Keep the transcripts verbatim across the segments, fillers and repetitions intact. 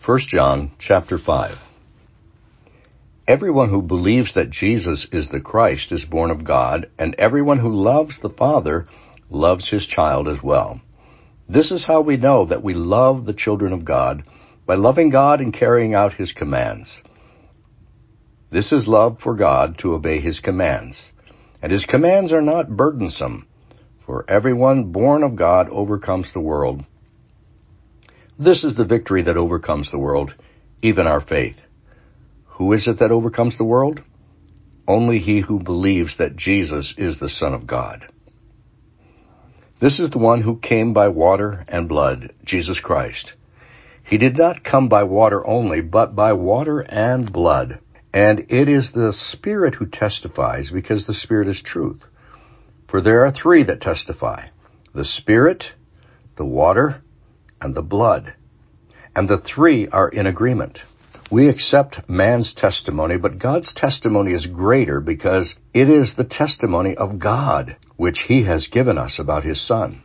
First John chapter five. Everyone who believes that Jesus is the Christ is born of God, and everyone who loves the Father loves his child as well. This is how we know that we love the children of God, by loving God and carrying out his commands. This is love for God, to obey his commands. And his commands are not burdensome, for everyone born of God overcomes the world. This is the victory that overcomes the world, even our faith. Who is it that overcomes the world? Only he who believes that Jesus is the Son of God. This is the one who came by water and blood, Jesus Christ. He did not come by water only, but by water and blood. And it is the Spirit who testifies, because the Spirit is truth. For there are three that testify: the Spirit, the water, and the blood. And the three are in agreement. We accept man's testimony, but God's testimony is greater, because it is the testimony of God, which he has given us about his Son.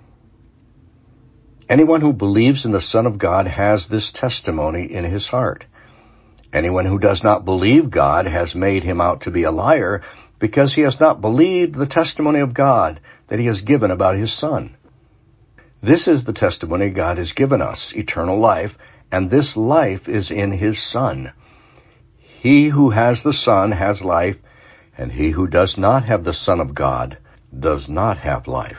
Anyone who believes in the Son of God has this testimony in his heart. Anyone who does not believe God has made him out to be a liar, because he has not believed the testimony of God that he has given about his Son. This is the testimony God has given us, eternal life, and this life is in his Son. He who has the Son has life, and he who does not have the Son of God does not have life.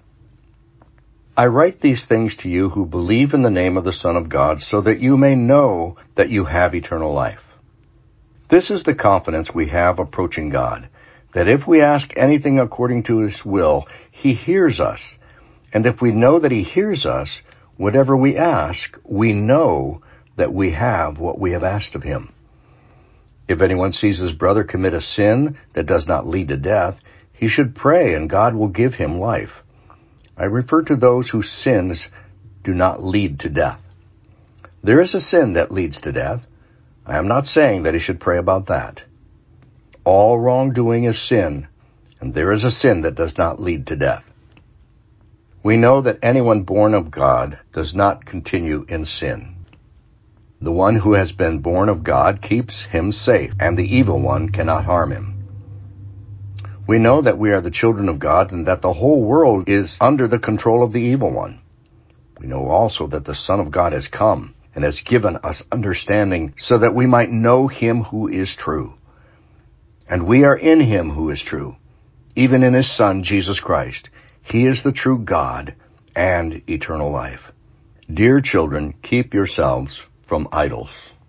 I write these things to you who believe in the name of the Son of God, so that you may know that you have eternal life. This is the confidence we have approaching God, that if we ask anything according to his will, he hears us. And if we know that he hears us, whatever we ask, we know that we have what we have asked of him. If anyone sees his brother commit a sin that does not lead to death, he should pray, and God will give him life. I refer to those whose sins do not lead to death. There is a sin that leads to death. I am not saying that he should pray about that. All wrongdoing is sin, and there is a sin that does not lead to death. We know that anyone born of God does not continue in sin. The one who has been born of God keeps him safe, and the evil one cannot harm him. We know that we are the children of God, and that the whole world is under the control of the evil one. We know also that the Son of God has come, and has given us understanding, so that we might know him who is true. And we are in him who is true, even in his Son, Jesus Christ. He is the true God and eternal life. Dear children, keep yourselves from idols.